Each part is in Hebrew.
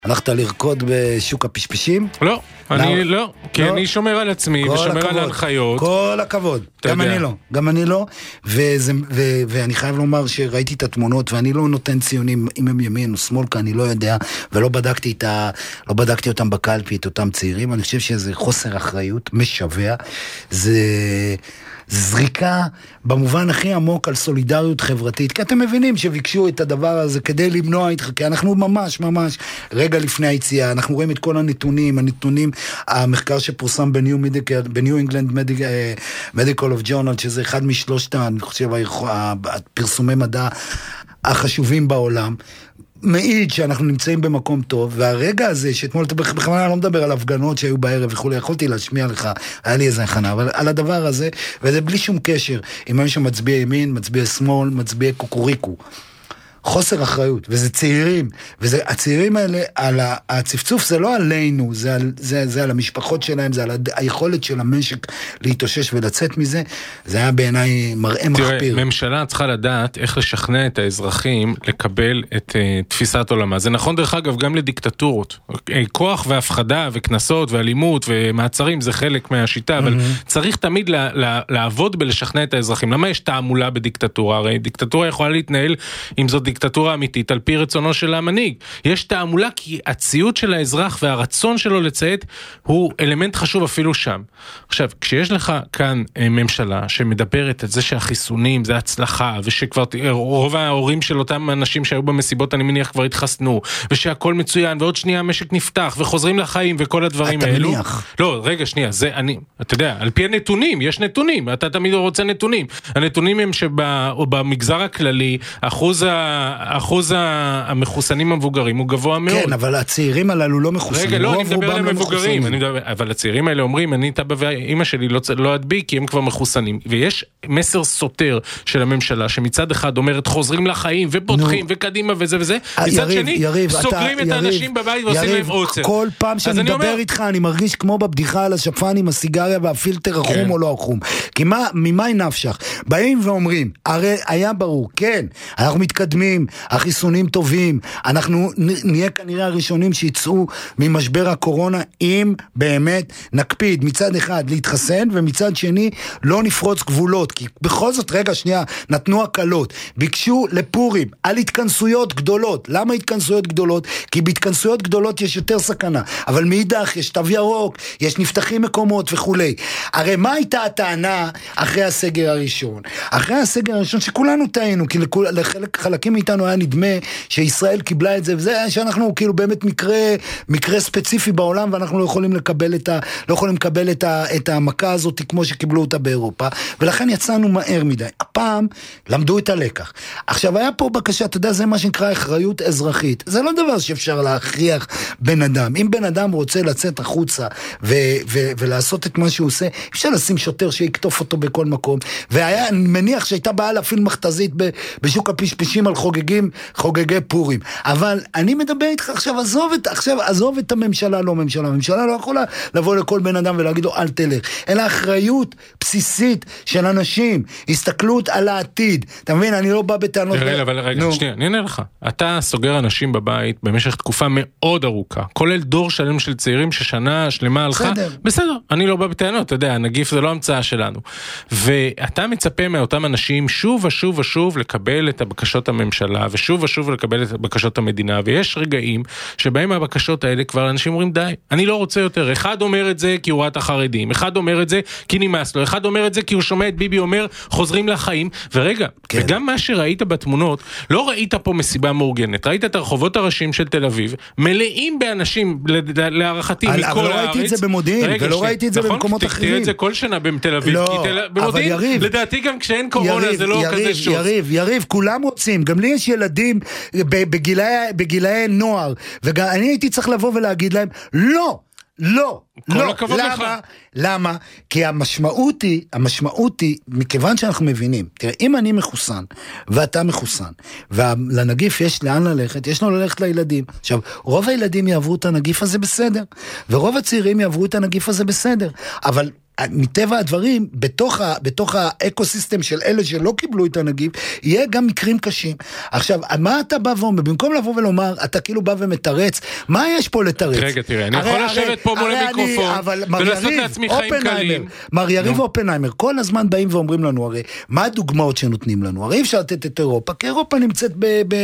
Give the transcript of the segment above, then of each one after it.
הלכת לרקוד בשוק הפשפשים? לא, אני לא, כי אני שומר על עצמי ושומר על ההנחיות. כל הכבוד, גם אני לא, ואני חייב לומר שראיתי את התמונות, ואני לא נותן ציונים אם הם ימין או שמאל, כי אני לא יודע, ולא בדקתי אותם בקלפי, את אותם צעירים. אני חושב שזה חוסר אחריות משווה, זה זריקה במובן הכי עמוק על סולידריות חברתית, כי אתם מבינים שביקשו את הדבר הזה כדי למנוע איתך, כי אנחנו ממש רגע לפני היציאה, אנחנו רואים את כל הנתונים, המחקר שפורסם בניו אינגלנד מדיקל אוף ג'ורנל, שזה אחד משלושת, אני חושב, הפרסומי מדע החשובים בעולם, מעיד שאנחנו נמצאים במקום טוב, והרגע הזה, שאתמול, בכוונה אני לא מדבר על הפגנות שהיו בערב וכו', יכולתי להשמיע לך, היה לי איזה הכנה, אבל על הדבר הזה, וזה בלי שום קשר, אם אני שמצביע ימין, מצביע שמאל, מצביע קוקוריקו, חוסר אחריות, וזה צעירים, והצעירים האלה, הצפצוף זה לא עלינו, זה על המשפחות שלהם, זה על היכולת של המשק להתאושש ולצאת מזה, זה היה בעיניי מראה מחפיר. תראה, ממשלה צריכה לדעת איך לשכנע את האזרחים לקבל את תפיסת עולמה. זה נכון דרך אגב גם לדיקטטורות. כוח והפחדה וכנסות ואלימות ומעצרים זה חלק מהשיטה, אבל צריך תמיד לעבוד בלשכנע את האזרחים. למה יש תעמולה בדיקטטורה? הרי דיקטטורה יכולה להתנהל עם זאת דיקטטורה אמיתית על פי רצונו של המנהיג. יש תעמולה כי הציות של האזרח והרצון שלו לציית הוא אלמנט חשוב אפילו שם. עכשיו, כשיש לך כאן ממשלה שמדברת את זה שהחיסונים זה הצלחה, ושכבר רוב ההורים של אותם אנשים שהיו במסיבות אני מניח כבר התחסנו, ושהכל מצוין, ועוד שנייה המשק נפתח, וחוזרים לחיים וכל הדברים האלו. אתה מניח? לא, רגע, שנייה, זה אני, אתה יודע, על פי הנתונים, יש נתונים, אתה תמיד רוצה נתונים. הנתונים הם שבמגזר הכללי, אחוז המחוסנים המבוגרים הוא גבוה מאוד. כן, אבל הצעירים הללו לא מחוסנים. רגע, לא, אני מדבר על המבוגרים. אבל הצעירים האלה אומרים, אני אבא ואמא שלי לא אדביק, כי הם כבר מחוסנים. ויש מסר סותר של הממשלה, שמצד אחד אומרת, חוזרים לחיים, ופותחים, וקדימה וזה וזה. מצד שני, סוגרים את האנשים בבית ועושים להם עוצר. כל פעם שאני מדבר איתך, אני מרגיש כמו בבדיחה על השפן עם הסיגריה והפילטר החום או לא החום. כי ממה נפשך? באים ואומרים, הרי היה ברור, כן, אנחנו מתקדמים, החיסונים טובים, אנחנו נהיה כנראה הראשונים שיצאו ממשבר הקורונה, אם באמת נקפיד מצד אחד להתחסן, ומצד שני לא נפרוץ גבולות, כי בכל זאת, רגע שנייה, נתנו הקלות, ביקשו לפורים על התכנסויות גדולות. למה התכנסויות גדולות? כי בהתכנסויות גדולות יש יותר סכנה, אבל מאידך יש תו ירוק, יש נפתחים מקומות וכולי. הרי מה הייתה הטענה אחרי הסגר הראשון? אחרי הסגר הראשון שכולנו טעינו, כי חלקים מאיתנו היה נדמה שישראל קיבלה את זה, וזה שאנחנו כאילו באמת מקרה ספציפי בעולם, ואנחנו לא יכולים לקבל את המכה הזאת כמו שקיבלו אותה באירופה, ולכן יצאנו מהר מדי. הפעם למדו את הלקח. עכשיו היה פה בקשה, אתה יודע, זה מה שנקרא אחריות אזרחית. זה לא דבר שאפשר להכריח בן אדם. אם בן אדם רוצה לצאת החוצה ולעשות את מה שהוא עושה, אפשר לשים שוטר שיקטוף אותו בכל מקום. והיה, אני מניח שהייתה בעיה להפעיל מכתזית בשוק הפשפשים על חוגגי פורים. אבל אני מדבר איתך עכשיו, עזוב את הממשלה, לא ממשלה. הממשלה לא יכולה לבוא לכל בן אדם ולהגיד לו, אל תלך. אלא אחריות בסיסית של אנשים, הסתכלות על העתיד. אתה מבין, אני לא בא בטענות. אבל רגע, שנייה, אני אענה לך. אתה סוגר אנשים בבית במשך תקופה מאוד ארוכה, כולל דור שלם של צעירים ששנה שלמה הלכה. בסדר, אני לא בא בטענות, אתה יודע, הנגיף זה לא המצאה שלנו. ואתה מצפה מאותם אנשים שוב ושוב ושוב לקבל את הבקשות הממשלה, ושוב ושוב לקבל את בקשות המדינה, ויש רגעים שבהם הבקשות האלה כבר אנשים אומרים די, אני לא רוצה יותר. אחד אומר את זה כי הוא ראה את החרדים, אחד אומר את זה כי נמאס לו, אחד אומר את זה כי הוא שומע את ביבי אומר חוזרים לחיים, ורגע, כן. וגם מה שראית בתמונות, לא ראית פה מסיבה מאורגנת, ראית את הרחובות הראשיים של תל אביב, מלאים באנשים, להערכתי מכל הארץ. אבל לא ראיתי את זה במודיעין, ולא ראיתי את זה במקומות אחרים. תראה את זה כל שנה בתל אביב, במודיעין, לדעתי גם כשאין קורונה זה לא כזה שוס. יריב, כולם רוצים, גם לי יש ילדים בגילאי נוער, ואני הייתי צריך לבוא ולהגיד להם, לא, כל הכבוד לך. למה? כי המשמעות היא, מכיוון שאנחנו מבינים, תראה, אם אני מחוסן, ואתה מחוסן, ולנגיף יש לאן ללכת, יש לו ללכת לילדים. עכשיו, רוב הילדים יעברו את הנגיף הזה ורוב הצעירים יעברו את הנגיף הזה בסדר, אבל מטבע הדברים, בתוך האקוסיסטם של אלה שלא קיבלו את הנגיף, יהיה גם מקרים קשים. עכשיו, מה אתה בא ואומר? במקום לבוא ולומר, אתה כאילו בא ומתרץ, מה יש פה לתרץ? רגע, תראה, אני יכול לשבת פה מול המיקרופון, ולעשות לעצמי חיים קלים. מר יריב אופנהיימר, כל הזמן באים ואומרים לנו, הרי, מה הדוגמאות שנותנים לנו? הרי אפשר לתת את אירופה, כי אירופה נמצאת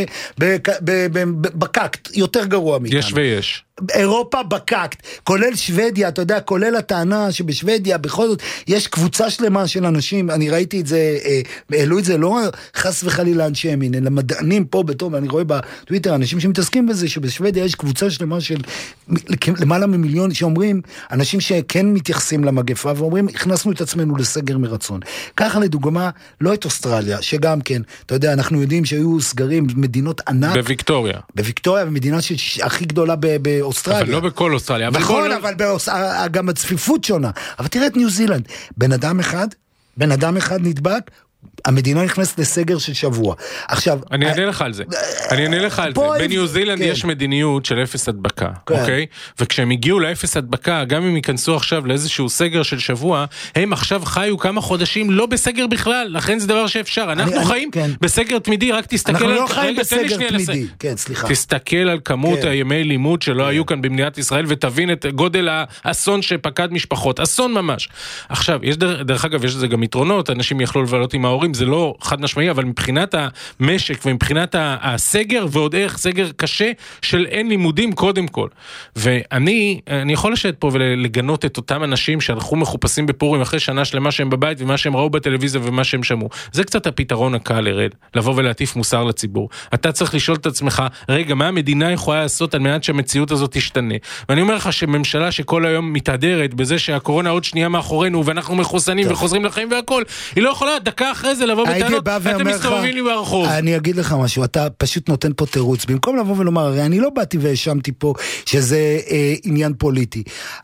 בקקט, יותר גרוע מכאן. יש ויש. אירופה בקקט, כולל שוודיה, אתה יודע, כולל הטענה שבשוודיה בכל זאת יש קבוצה שלמה של אנשים, אני ראיתי את זה, העלו את זה לא חס וחלילה אנשי ימין, אלא מדענים פה בתום, ואני רואה בטוויטר אנשים שמתעסקים בזה, שבשוודיה יש קבוצה שלמה של למעלה ממיליון שאומרים, אנשים שכן מתייחסים למגפה, ואומרים, הכנסנו את עצמנו לסגר מרצון. ככה לדוגמה, לא את אוסטרליה, שגם כן, אתה יודע, אנחנו יודעים שהיו סגרים מדינות ענק. בוויקטוריה, במדינה הכי גדולה באוסטרליה. אבל לא בכל אוסטרליה. נכון, אבל גם הצפיפות שונה. אבל תראה את ניו זילנד, בן אדם אחד נדבק, המדינה נכנסת לסגר של שבוע. עכשיו... אני אענה לך על זה. בניו זילנד יש מדיניות של אפס הדבקה, אוקיי? וכשהם הגיעו לאפס הדבקה, גם אם ייכנסו עכשיו לאיזשהו סגר של שבוע, הם עכשיו חיו כמה חודשים לא בסגר בכלל, לכן זה דבר שאפשר. אנחנו חיים בסגר תמידי, רק תסתכל על... אנחנו לא חיים בסגר תמידי. כן, סליחה. תסתכל על כמות הימי לימוד שלא היו כאן במדינת ישראל, ותבין את גודל האסון שפקד משפחות. אסון ממש. עכשיו, דרך אגב, יש לזה גם יתרונות, אנשים יכלו לבלות עם ההורים, זה לא חד משמעי, אבל מבחינת המשק ומבחינת הסגר, ועוד איך סגר קשה של אין לימודים קודם כל. ואני יכול לשבת פה ולגנות את אותם אנשים שהלכו מחופשים בפורים אחרי שנה שלמה שהם בבית, ומה שהם ראו בטלוויזיה ומה שהם שמעו. זה קצת הפתרון הקל, הרד, לבוא ולהטיף מוסר לציבור. אתה צריך לשאול את עצמך, רגע, מה המדינה יכולה לעשות על מנת שהמציאות הזאת תשתנה? ואני אומר לך שממשלה שכל היום מתהדרת בזה שהקורונה עוד שנייה מאחורינו, ואנחנו מחוסנים וחוזרים לחיים והכל, היא לא יכולה דקה אחרי זה לבוא בטענות, אתם מסתובבים לי ברחוב. אני אגיד לך משהו, אתה פשוט נותן פה תירוץ, במקום לבוא ולומר, הרי אני לא באתי והאשמתי פה שזה עניין פוליטי.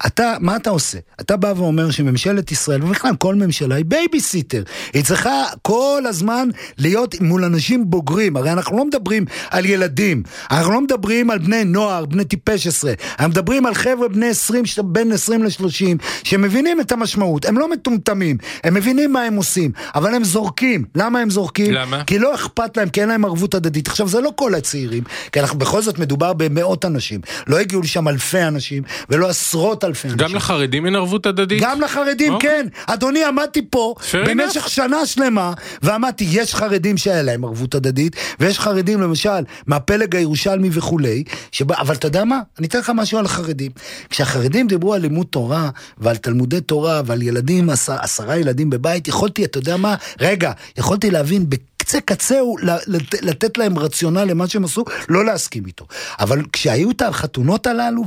מה אתה עושה? אתה בא ואומר שממשלת ישראל, ובכלל כל ממשלה היא בייביסיטר, היא צריכה כל הזמן להיות מול אנשים בוגרים, הרי אנחנו לא מדברים על ילדים, אנחנו לא מדברים על בני נוער, בני טיפש 10, אנחנו מדברים על חבר'ה בני 20, בין 20 ל-30, שמבינים את המשמעות, הם לא מטומטמים, הם מבינים מה הם עושים, אבל הם זורקים. למה הם זורקים? למה? כי לא אכפת להם, כי אין להם ערבות הדדית. עכשיו, זה לא כל הצעירים, כי אנחנו בכל זאת מדובר במאות אנשים. לא הגיעו לשם אלפי אנשים, ולא עשרות אלפי אנשים. גם לחרדים אין ערבות הדדית? גם לחרדים, כן. אדוני, עמדתי פה במשך שנה שלמה, ועמדתי, יש חרדים שהיה להם ערבות הדדית, ויש חרדים, למשל, מהפלג הירושלמי וכולי, אבל אתה יודע מה? אני אתן לך משהו על החרדים. כשהחרדים דיברו על לימוד תורה, ועל תלמודי תורה, ועל ילדים, 10 ילדים בבית, יכולתי, אתה יודע מה? רגע, יכולתי להבין קצהו לתת להם רציונל למה שהם עשו, לא להסכים איתו. אבל כשהיו את החתונות הללו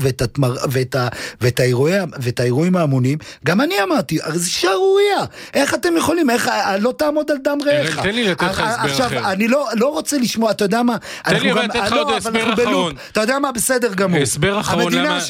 ואת האירועים ההמוניים, גם אני אמרתי, זה שערוריה. איך אתם יכולים? איך לא תעמוד על דם רעך? תן לי לתת לך הסבר אחר. עכשיו, אני לא רוצה לשמוע, אתה יודע מה? תן לי לתת לך עוד הסבר אחרון. אתה יודע מה? בסדר גמור. הסבר אחרון,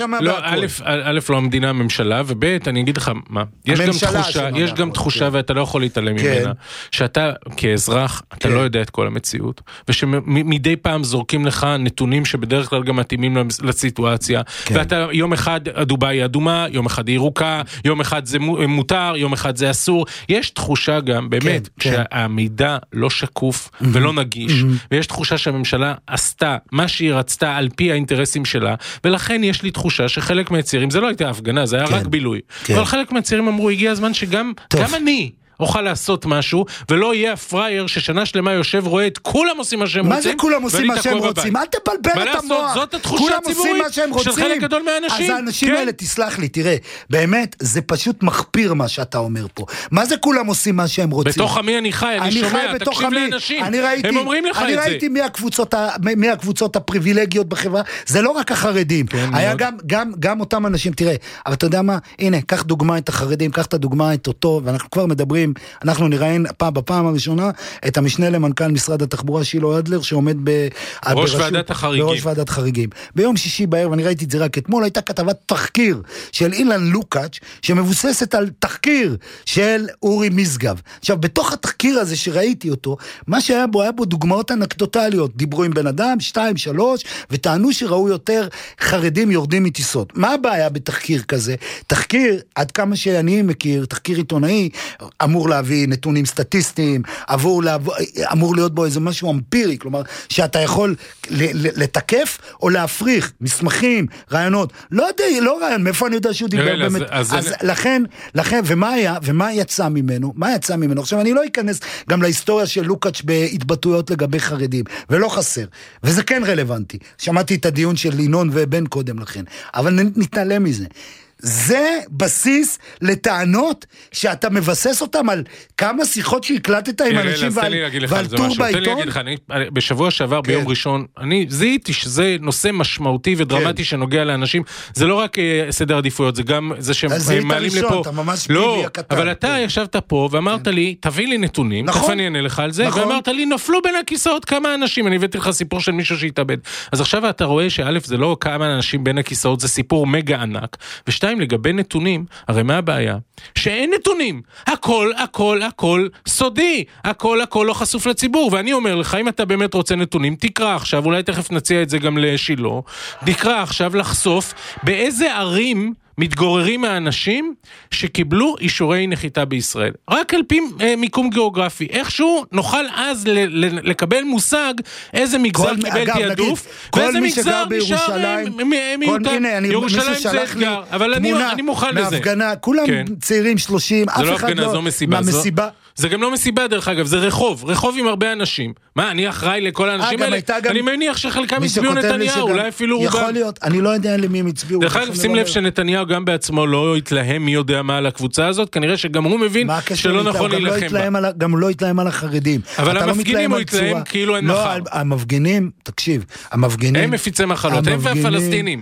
א', לא המדינה הממשלה, וב', אני אגיד לך מה. יש גם תחושה, ואתה לא יכול להתעלם ממנה, שאתה כאזרח, אתה לא יודע את כל המציאות, ושמדי פעם זורקים לך נתונים שבדרך כלל גם מתאימים לסיטואציה, ואתה יום אחד דובאי אדומה, יום אחד ירוקה, יום אחד זה מותר, יום אחד זה אסור. יש תחושה גם, באמת, שהמידע לא שקוף ולא נגיש, ויש תחושה שהממשלה עשתה מה שהיא רצתה על פי האינטרסים שלה, ולכן יש לי תחושה שחלק מהצעירים, זה לא הייתה הפגנה, זה היה רק בילוי, אבל חלק מהצעירים אמרו, הגיע הזמן שגם אני אוכל לעשות משהו, ולא יהיה הפרייר ששנה שלמה יושב רואה את כולם עושים מה שהם רוצים. מה זה כולם עושים מה שהם רוצים? אל תבלבל את המוח. זאת התחושה הציבורית של חלק גדול מהאנשים. אז האנשים האלה, תסלח לי, תראה, באמת, זה פשוט מחפיר מה שאתה אומר פה. מה זה כולם עושים מה שהם רוצים? בתוך עמי אני חי, אני שומע, תקשיב לאנשים. הם אומרים לך את זה. אני ראיתי מי הקבוצות הפריבילגיות בחברה, זה לא רק החרדים. היה גם אותם אנשים, תראה, אבל אתה יודע מה? הנה, קח דוגמה את החרדים, קח את הדוגמה את אותו, ואנחנו כבר מדברים חברים, אנחנו נראיין בפעם הראשונה את המשנה למנכ"ל משרד התחבורה שילה אדלר, שעומד בראש ועדת החריגים. ביום שישי בערב, אני ראיתי את זה רק אתמול, הייתה כתבת תחקיר של אילן לוקאץ' שמבוססת על תחקיר של אורי משגב. עכשיו, בתוך התחקיר הזה שראיתי אותו, מה שהיה בו, היה בו דוגמאות אנקדוטליות. דיברו עם בן אדם, 2, 3, וטענו שראו יותר חרדים יורדים מטיסות. מה הבעיה בתחקיר כזה? תחקיר, עד כמה שאני מכיר, תחקיר עיתונאי, אמור להביא נתונים סטטיסטיים, אמור להיות בו איזה משהו אמפירי, כלומר, שאתה יכול לתקף או להפריך, מסמכים, רעיונות. לא רעיון, מאיפה אני יודע שהוא דיבר באמת? אז לכן, ומה יצא ממנו? עכשיו, אני לא אכנס גם להיסטוריה של לוקאץ' בהתבטאויות לגבי חרדים, ולא חסר. וזה כן רלוונטי. שמעתי את הדיון של לינון ובן קודם לכן. אבל נתעלם מזה. זה בסיס לטענות שאתה מבסס אותם על כמה שיחות שהקלטת עם אנשים ועל טור בעיתון. בשבוע שעבר ביום ראשון, אני זיהיתי שזה נושא משמעותי ודרמטי שנוגע לאנשים, זה לא רק סדר עדיפויות, זה גם זה שהם מעלים לפה. לא, אבל אתה ישבת פה ואמרת לי, תביא לי נתונים, תכף אני אענה לך על זה, ואמרת לי, נפלו בין הכיסאות כמה אנשים, אני הבאתי לך סיפור של מישהו שהתאבד. אז עכשיו אתה רואה שא' זה לא כמה אנשים בין הכיסאות, זה סיפור מגה ענק, ושתיים, לגבי נתונים, הרי מה הבעיה? שאין נתונים. הכל סודי. הכל לא חשוף לציבור. ואני אומר לך, אם אתה באמת רוצה נתונים, תקרא עכשיו, אולי תכף נציע את זה גם לשילה, תקרא עכשיו לחשוף באיזה ערים מתגוררים האנשים שקיבלו אישורי נחיתה בישראל. רק על פי מיקום גיאוגרפי. איכשהו נוכל אז לקבל מושג איזה מגזר קיבל תיעדוף, ואיזה מגזר נשאר מיותר. ירושלים זה אתגר, אבל אני מוכן לזה. מהפגנה, כולם צעירים 30, אף אחד לא מהמסיבה. זה גם לא מסיבה דרך אגב, זה רחוב עם הרבה אנשים. מה, אני אחראי לכל האנשים האלה? אני מניח שחלקם הצביעו נתניהו, אולי אפילו רובם. יכול להיות, אני לא יודע למי הם הצביעו. דרך אגב, שים לב שנתניהו גם בעצמו לא יתלהם מי יודע מה על הקבוצה הזאת, כנראה שגם הוא מבין שלא נכון להילחם בה. גם לא יתלהם על החרדים. אבל המפגינים הוא יתלהם כאילו אין מחר. לא, המפגינים, תקשיב, המפגינים... הם מפיצי מחלות, הם והפלסטינים.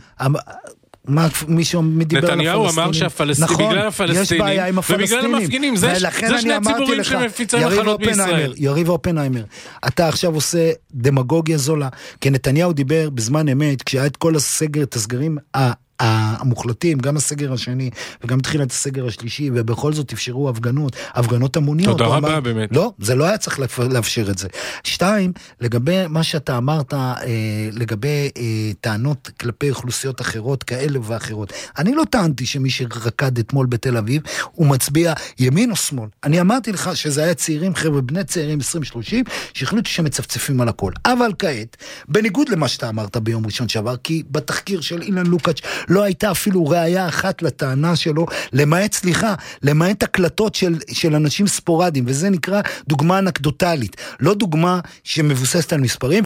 נתניהו אמר שבגלל הפלסטינים ובגלל המפגינים, זה שני הציבורים שמפיצי מחלות בישראל. יריב אופנהיימר, אתה עכשיו עושה דמגוגיה זולה, כי נתניהו דיבר בזמן אמת, כשהיה את כל הסגרים המוחלטים, גם הסגר השני וגם תחילת הסגר השלישי, ובכל זאת אפשרו הפגנות המוניות. תודה רבה באמת. לא, זה לא היה צריך לאפשר את זה. 2, לגבי מה שאתה אמרת, לגבי טענות כלפי אוכלוסיות אחרות, כאלה ואחרות. אני לא טענתי שמי שרקד אתמול בתל אביב, הוא מצביע ימין או שמאל. אני אמרתי לך שזה היה צעירים, חבר'ה, בני צעירים 20-30, שהחליטו שמצפצפים על הכל. אבל כעת, בניגוד למה שאתה אמרת ביום ראשון שעבר, כי בתחקיר של אילן לוקאץ' לא הייתה אפילו ראיה אחת לטענה שלו, למעט הקלטות של אנשים ספורדיים, וזה נקרא דוגמה אנקדוטלית, לא דוגמה שמבוססת על מספרים,